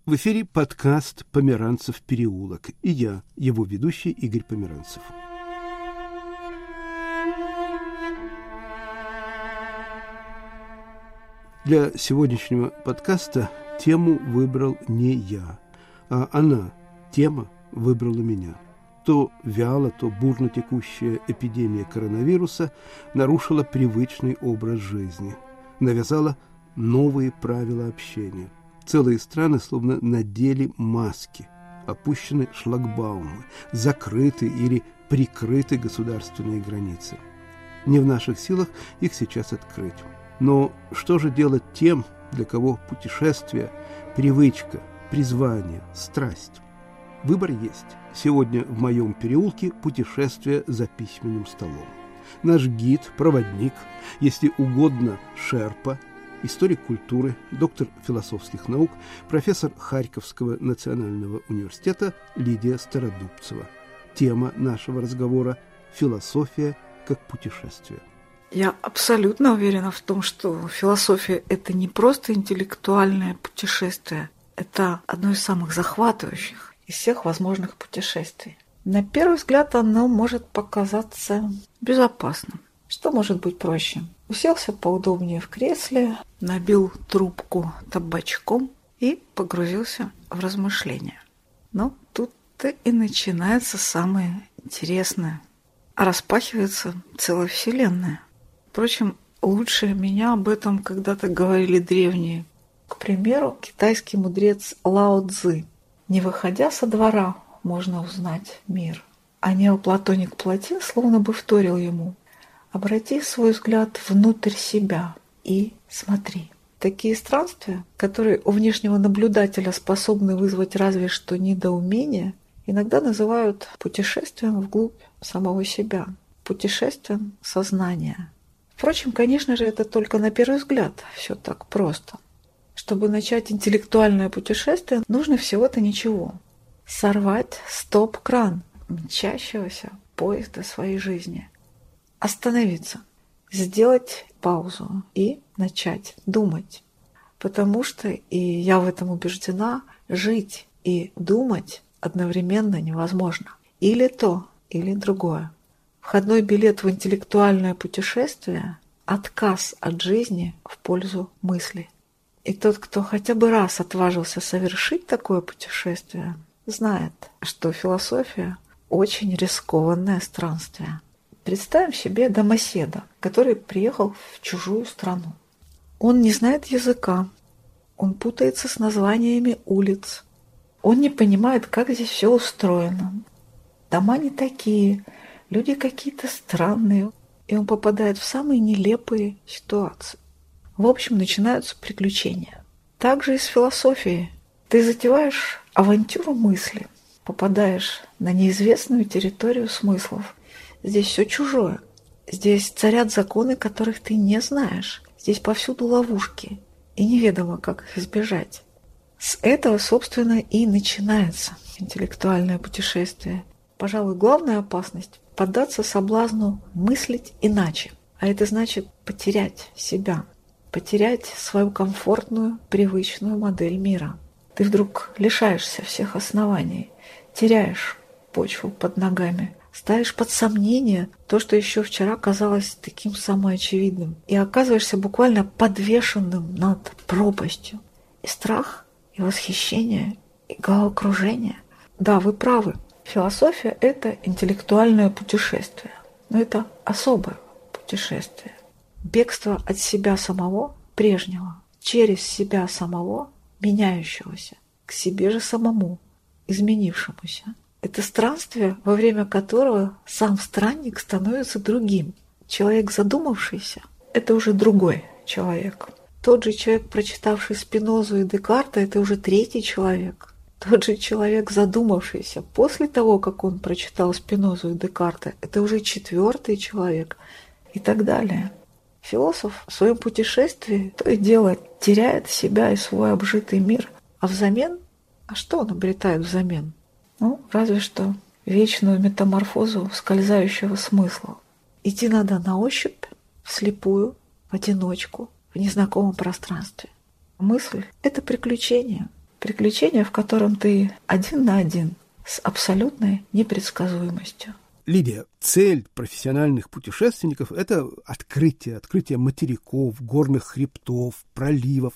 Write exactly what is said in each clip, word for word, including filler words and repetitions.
В эфире подкаст «Померанцев переулок» и я, его ведущий Игорь Померанцев. Для сегодняшнего подкаста тему выбрал не я, а она, тема, выбрала меня. То вяло, то бурно текущая эпидемия коронавируса нарушила привычный образ жизни, навязала новые правила общения. Целые страны словно надели маски, опущены шлагбаумы, закрыты или прикрыты государственные границы. Не в наших силах их сейчас открыть. Но что же делать тем, для кого путешествие – привычка, призвание, страсть? Выбор есть. Сегодня в моем переулке путешествие за письменным столом. Наш гид, проводник, если угодно, шерпа, историк культуры, доктор философских наук, профессор Харьковского национального университета Лидия Стародубцева. Тема нашего разговора – философия как путешествие. Я абсолютно уверена в том, что философия – это не просто интеллектуальное путешествие, это одно из самых захватывающих из всех возможных путешествий. На первый взгляд оно может показаться безопасным. Что может быть проще? Уселся поудобнее в кресле, набил трубку табачком и погрузился в размышления. Но тут-то и начинается самое интересное. Распахивается целая вселенная. Впрочем, лучше меня об этом когда-то говорили древние. К примеру, китайский мудрец Лао Цзы. Не выходя со двора, можно узнать мир. А неоплатоник Платин словно бы вторил ему. Обрати свой взгляд внутрь себя и смотри. Такие странствия, которые у внешнего наблюдателя способны вызвать разве что недоумение, иногда называют путешествием вглубь самого себя, путешествием сознания. Впрочем, конечно же, это только на первый взгляд все так просто. Чтобы начать интеллектуальное путешествие, нужно всего-то ничего. Сорвать стоп-кран мчащегося поезда своей жизни. Остановиться, сделать паузу и начать думать. Потому что, и я в этом убеждена, жить и думать одновременно невозможно. Или то, или другое. Входной билет в интеллектуальное путешествие – отказ от жизни в пользу мысли. И тот, кто хотя бы раз отважился совершить такое путешествие, знает, что философия – очень рискованное странствие. Представим себе домоседа, который приехал в чужую страну. Он не знает языка, он путается с названиями улиц, он не понимает, как здесь все устроено. Дома не такие, люди какие-то странные, и он попадает в самые нелепые ситуации. В общем, начинаются приключения. Так же и с философией. Ты затеваешь авантюру мысли, попадаешь на неизвестную территорию смыслов. Здесь все чужое. Здесь царят законы, которых ты не знаешь. Здесь повсюду ловушки, и неведомо, как их избежать. С этого, собственно, и начинается интеллектуальное путешествие. Пожалуй, главная опасность – поддаться соблазну мыслить иначе. А это значит потерять себя, потерять свою комфортную, привычную модель мира. Ты вдруг лишаешься всех оснований, теряешь почву под ногами, ставишь под сомнение то, что еще вчера казалось таким самоочевидным, и оказываешься буквально подвешенным над пропастью. И страх, и восхищение, и головокружение. Да, вы правы. Философия – это интеллектуальное путешествие. Но это особое путешествие. Бегство от себя самого, прежнего, через себя самого, меняющегося, к себе же самому, изменившемуся. Это странствие, во время которого сам странник становится другим. Человек, задумавшийся, это уже другой человек. Тот же человек, прочитавший Спинозу и Декарта, это уже третий человек. Тот же человек, задумавшийся после того, как он прочитал Спинозу и Декарта, это уже четвертый человек и так далее. Философ в своем путешествии то и дело теряет себя и свой обжитый мир, а взамен, а что он обретает взамен? Ну, разве что вечную метаморфозу скользающего смысла. Идти надо на ощупь, вслепую, в одиночку, в незнакомом пространстве. Мысль – это приключение. Приключение, в котором ты один на один с абсолютной непредсказуемостью. Лидия, цель профессиональных путешественников – это открытие, открытие материков, горных хребтов, проливов.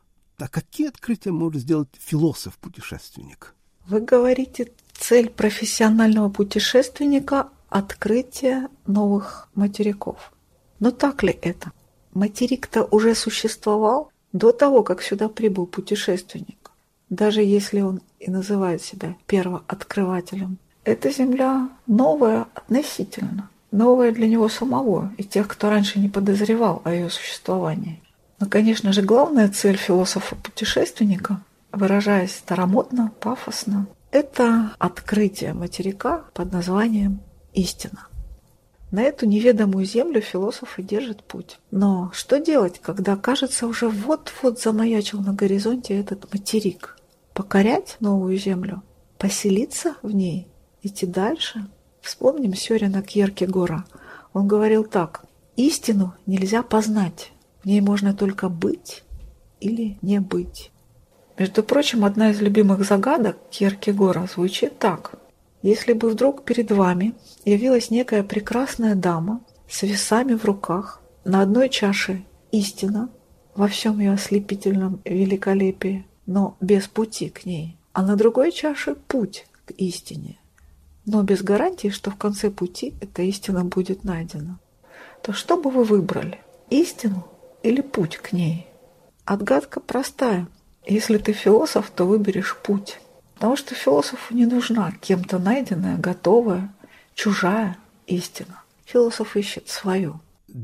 А какие открытия может сделать философ-путешественник? Вы говорите, цель профессионального путешественника – открытие новых материков. Но так ли это? Материк-то уже существовал до того, как сюда прибыл путешественник. Даже если он и называет себя первооткрывателем. Эта земля новая относительно, новая для него самого и тех, кто раньше не подозревал о ее существовании. Но, конечно же, главная цель философа-путешественника, выражаясь старомодно, пафосно, это открытие материка под названием истина. На эту неведомую землю философы держат путь. Но что делать, когда, кажется, уже вот-вот замаячил на горизонте этот материк? Покорять новую землю? Поселиться в ней? Идти дальше? Вспомним Сёрена Кьеркегора. Он говорил так: «Истину нельзя познать, в ней можно только быть или не быть». Между прочим, одна из любимых загадок Кьеркегора звучит так: если бы вдруг перед вами явилась некая прекрасная дама с весами в руках, на одной чаше истина во всем ее ослепительном великолепии, но без пути к ней, а на другой чаше путь к истине, но без гарантии, что в конце пути эта истина будет найдена, то что бы вы выбрали? Истину или путь к ней? Отгадка простая. Если ты философ, то выберешь путь. Потому что философу не нужна кем-то найденная, готовая, чужая истина. Философ ищет свою.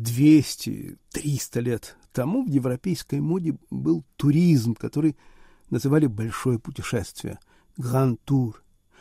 двести-триста лет тому в европейской моде был туризм, который называли «большое путешествие» – «гранд-тур».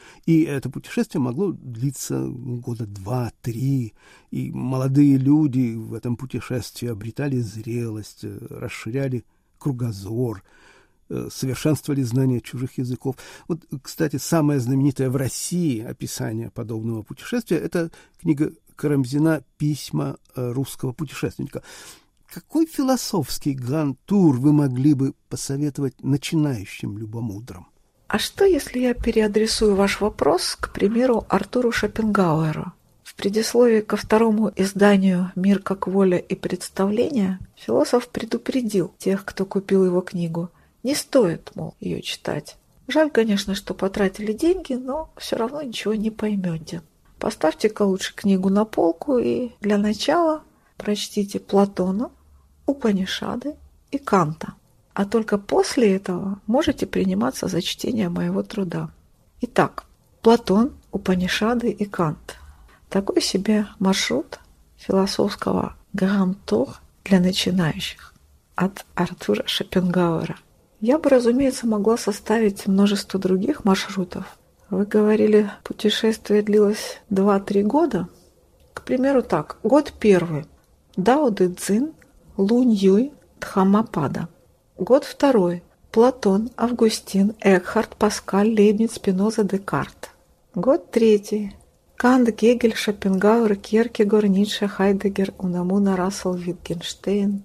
И это путешествие могло длиться года два-три, и молодые люди в этом путешествии обретали зрелость, расширяли кругозор, совершенствовали знания чужих языков. Вот, кстати, самое знаменитое в России описание подобного путешествия – это книга Карамзина «Письма русского путешественника». Какой философский гранд-тур вы могли бы посоветовать начинающим любомудрам? А что, если я переадресую ваш вопрос, к примеру, Артуру Шопенгауэру? В предисловии ко второму изданию «Мир как воля и представление» философ предупредил тех, кто купил его книгу. Не стоит, мол, ее читать. Жаль, конечно, что потратили деньги, но все равно ничего не поймете. Поставьте-ка лучше книгу на полку и для начала прочтите Платона, Упанишады и Канта. А только после этого можете приниматься за чтение моего труда. Итак, Платон, Упанишады и Кант. Такой себе маршрут философского гранд-тур для начинающих от Артура Шопенгауэра. Я бы, разумеется, могла составить множество других маршрутов. Вы говорили, путешествие длилось два-три года. К примеру, так. Год первый. Дао Дэ Цзин, Лунь Юй, Дхаммапада. Год второй. Платон, Августин, Экхарт, Паскаль, Лейбниц, Спиноза, Декарт. Год третий. Кант, Гегель, Шопенгауэр, Кьеркегор, Ницше, Хайдеггер, Унамуна, Рассел, Витгенштейн.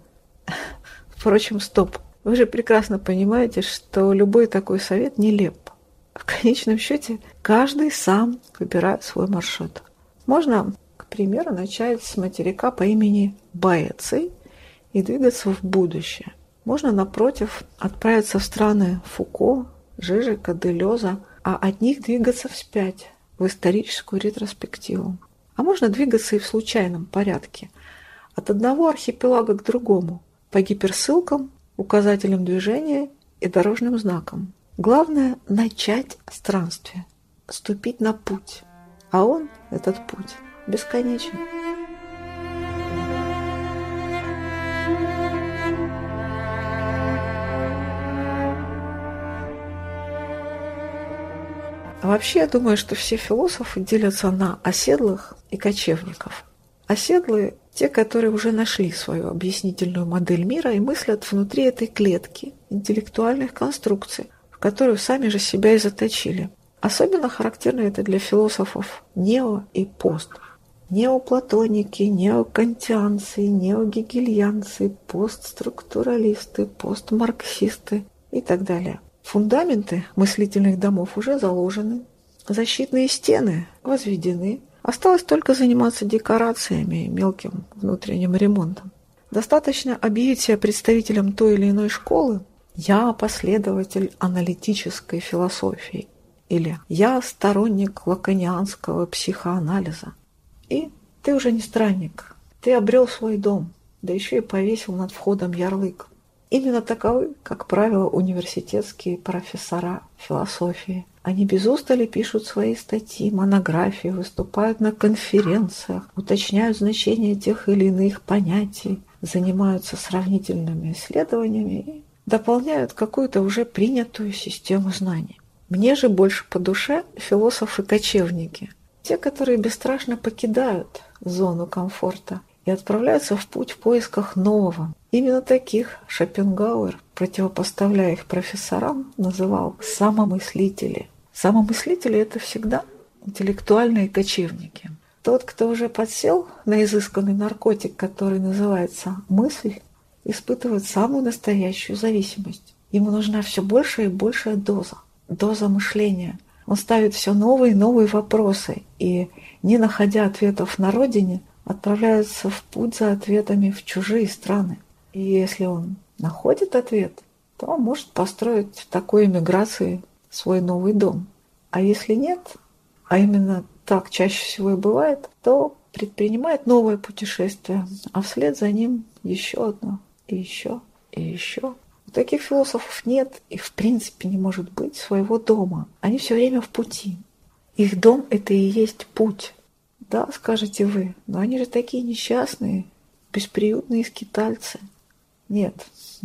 Впрочем, стоп. Вы же прекрасно понимаете, что любой такой совет нелеп. В конечном счете, каждый сам выбирает свой маршрут. Можно, к примеру, начать с материка по имени Боэций и двигаться в будущее. Можно, напротив, отправиться в страны Фуко, Жижика, Делеза, а от них двигаться вспять, в историческую ретроспективу. А можно двигаться и в случайном порядке, от одного архипелага к другому, по гиперссылкам, указателям движения и дорожным знакам. Главное – начать странствие, ступить на путь. А он, этот путь, бесконечен. Вообще, я думаю, что все философы делятся на оседлых и кочевников. Оседлые – те, которые уже нашли свою объяснительную модель мира и мыслят внутри этой клетки интеллектуальных конструкций, в которую сами же себя и заточили. Особенно характерно это для философов нео и пост. Неоплатоники, неокантианцы, неогегельянцы, постструктуралисты, постмарксисты и так далее. Фундаменты мыслительных домов уже заложены, защитные стены возведены. Осталось только заниматься декорациями и мелким внутренним ремонтом. Достаточно объявить себя представителем той или иной школы. Я последователь аналитической философии. Или я сторонник лаканианского психоанализа. И ты уже не странник. Ты обрел свой дом, да еще и повесил над входом ярлык. Именно таковы, как правило, университетские профессора философии. Они без устали пишут свои статьи, монографии, выступают на конференциях, уточняют значение тех или иных понятий, занимаются сравнительными исследованиями и дополняют какую-то уже принятую систему знаний. Мне же больше по душе философы-кочевники, те, которые бесстрашно покидают зону комфорта и отправляются в путь в поисках нового. Именно таких Шопенгауэр, противопоставляя их профессорам, называл самомыслители. Самомыслители – это всегда интеллектуальные кочевники. Тот, кто уже подсел на изысканный наркотик, который называется мысль, испытывает самую настоящую зависимость. Ему нужна все большая и большая доза, доза мышления. Он ставит все новые и новые вопросы и, не находя ответов на родине, отправляется в путь за ответами в чужие страны. И если он находит ответ, то он может построить в такой эмиграции свой новый дом. А если нет, а именно так чаще всего и бывает, то предпринимает новое путешествие, а вслед за ним еще одно, и еще, и еще. У таких философов нет и в принципе не может быть своего дома. Они все время в пути. Их дом – это и есть путь. Да, скажете вы, но они же такие несчастные, бесприютные скитальцы. Нет,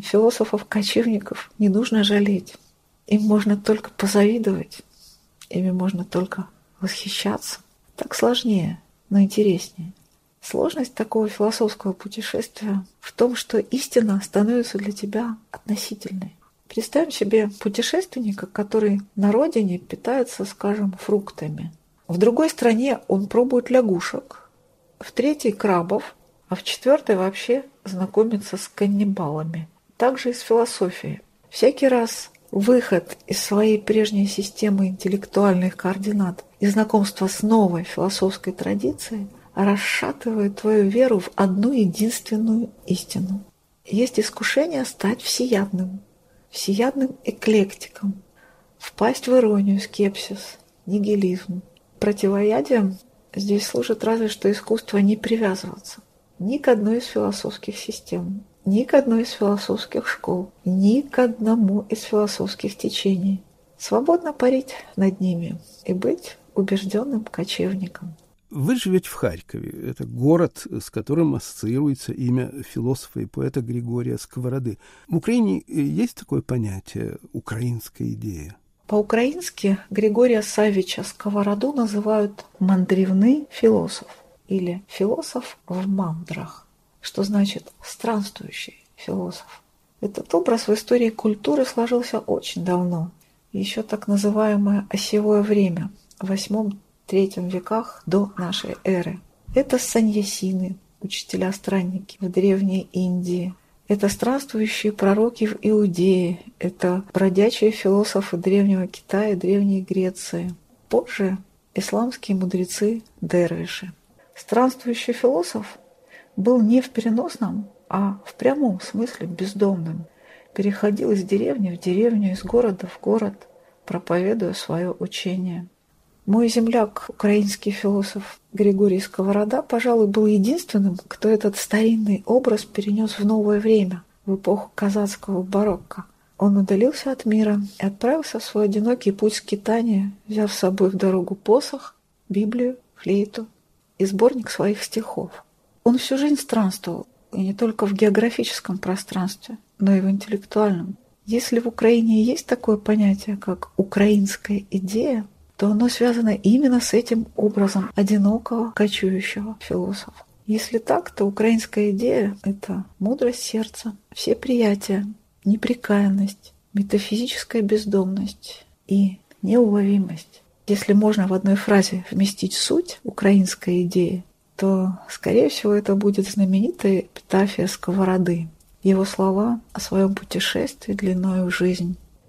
философов-кочевников не нужно жалеть. Им можно только позавидовать, ими можно только восхищаться. Так сложнее, но интереснее. Сложность такого философского путешествия в том, что истина становится для тебя относительной. Представим себе путешественника, который на родине питается, скажем, фруктами. В другой стране он пробует лягушек, в третьей – крабов, а в четвертой вообще знакомится с каннибалами. Также и с философией. Всякий раз выход из своей прежней системы интеллектуальных координат и знакомство с новой философской традицией расшатывает твою веру в одну единственную истину. Есть искушение стать всеядным, всеядным эклектиком, впасть в иронию, скепсис, нигилизм. Противоядием здесь служит разве что искусство не привязываться ни к одной из философских систем, ни к одной из философских школ, ни к одному из философских течений. Свободно парить над ними и быть убежденным кочевником. Вы живете в Харькове. Это город, с которым ассоциируется имя философа и поэта Григория Сковороды. В Украине есть такое понятие «украинская идея»? По-украински Григория Саввича Сковороду называют «мандрівний философ» или «философ в мандрах», что значит «странствующий философ». Этот образ в истории культуры сложился очень давно, еще так называемое осевое время, в восьмом-третьем веках до нашей эры. Это саньясины, учителя-странники в Древней Индии. Это странствующие пророки в Иудее, это бродячие философы Древнего Китая и Древней Греции. Позже исламские мудрецы-дервиши. Странствующий философ был не в переносном, а в прямом смысле бездомным. Переходил из деревни в деревню, из города в город, проповедуя свое учение. Мой земляк, украинский философ Григорий Сковорода, пожалуй, был единственным, кто этот старинный образ перенес в новое время, в эпоху казацкого барокко. Он удалился от мира и отправился в свой одинокий путь скитания, взяв с собой в дорогу посох, Библию, флейту и сборник своих стихов. Он всю жизнь странствовал, и не только в географическом пространстве, но и в интеллектуальном. Если в Украине есть такое понятие, как «украинская идея», то оно связано именно с этим образом одинокого, кочующего философа. Если так, то украинская идея – это мудрость сердца, всеприятие, непрекаянность, метафизическая бездомность и неуловимость. Если можно в одной фразе вместить суть украинской идеи, то, скорее всего, это будет знаменитая эпитафия Сковороды. Его слова о своем путешествии длиною в жизнь.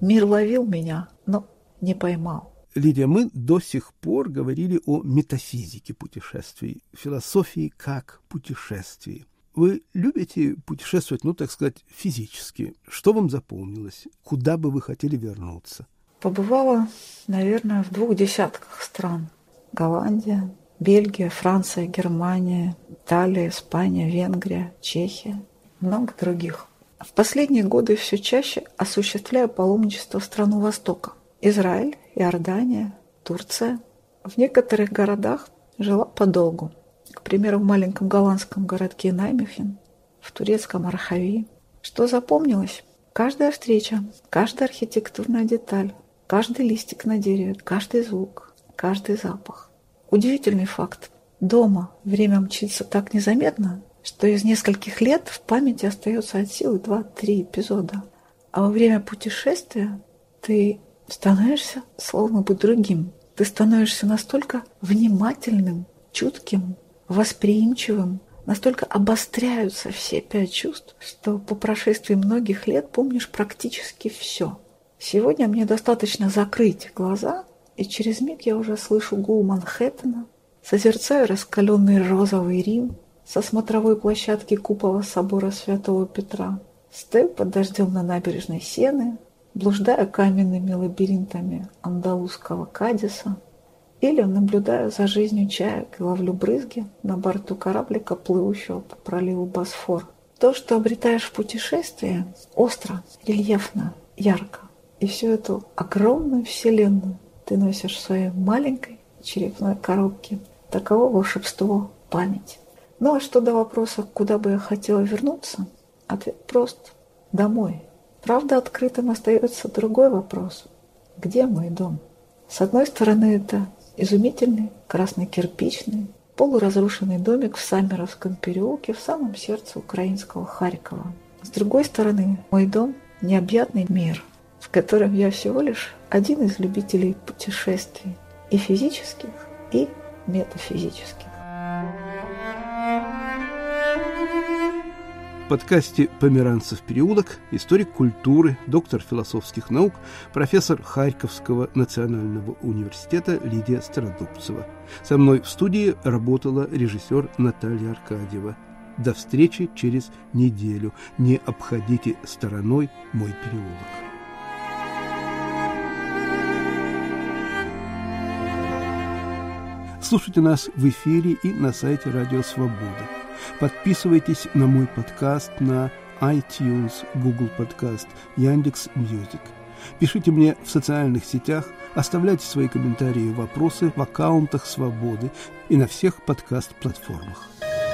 Мир ловил меня, но не поймал. Лидия, мы до сих пор говорили о метафизике путешествий, философии как путешествии. Вы любите путешествовать, ну, так сказать, физически. Что вам запомнилось? Куда бы вы хотели вернуться? Побывала, наверное, в двух десятках стран. Голландия, Бельгия, Франция, Германия, Италия, Испания, Венгрия, Чехия, много других. В последние годы все чаще осуществляю паломничество в страну Востока. Израиль, Иордания, Турция. В некоторых городах жила подолгу. К примеру, в маленьком голландском городке Наймехен, в турецком Архави. Что запомнилось? Каждая встреча, каждая архитектурная деталь, каждый листик на дереве, каждый звук, каждый запах. Удивительный факт. Дома время мчится так незаметно, что из нескольких лет в памяти остается от силы два-три эпизода. А во время путешествия ты становишься словно бы другим. Ты становишься настолько внимательным, чутким, восприимчивым, настолько обостряются все пять чувств, что по прошествии многих лет помнишь практически все. Сегодня мне достаточно закрыть глаза, и через миг я уже слышу гул Манхэттена, созерцаю раскаленный розовый Рим со смотровой площадки купола собора Святого Петра, стою под дождем на набережной Сены, блуждаю каменными лабиринтами андалузского Кадиса или наблюдаю за жизнью чаек и ловлю брызги на борту кораблика, плывущего по проливу Босфор. То, что обретаешь в путешествии, остро, рельефно, ярко. И всю эту огромную вселенную ты носишь в своей маленькой черепной коробке. Таково волшебство памяти. Ну а что до вопроса, куда бы я хотела вернуться, ответ прост. Домой. Правда, открытым остается другой вопрос. Где мой дом? С одной стороны, это изумительный красно-кирпичный полуразрушенный домик в Саммеровском переулке в самом сердце украинского Харькова. С другой стороны, мой дом – необъятный мир, в котором я всего лишь один из любителей путешествий и физических, и метафизических. В подкасте «Померанцев переулок» историк культуры, доктор философских наук, профессор Харьковского национального университета Лидия Стародубцева. Со мной в студии работала режиссер Наталья Аркадьева. До встречи через неделю. Не обходите стороной мой переулок. Слушайте нас в эфире и на сайте Радио Свобода. Подписывайтесь на мой подкаст на iTunes, Google Подкаст, Яндекс.Мьюзик. Пишите мне в социальных сетях, оставляйте свои комментарии и вопросы в аккаунтах Свободы и на всех подкаст-платформах.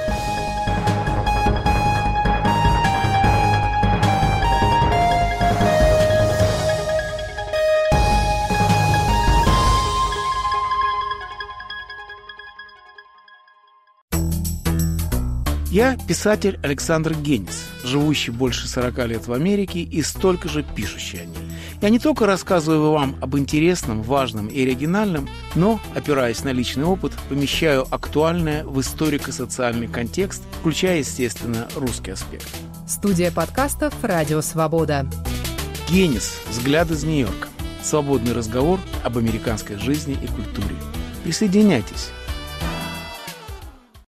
Я писатель Александр Генис, живущий больше сорока лет в Америке и столько же пишущий о ней. Я не только рассказываю вам об интересном, важном и оригинальном, но, опираясь на личный опыт, помещаю актуальное в историко-социальный контекст, включая, естественно, русский аспект. Студия подкастов «Радио Свобода». Генис. Взгляд из Нью-Йорка. Свободный разговор об американской жизни и культуре. Присоединяйтесь.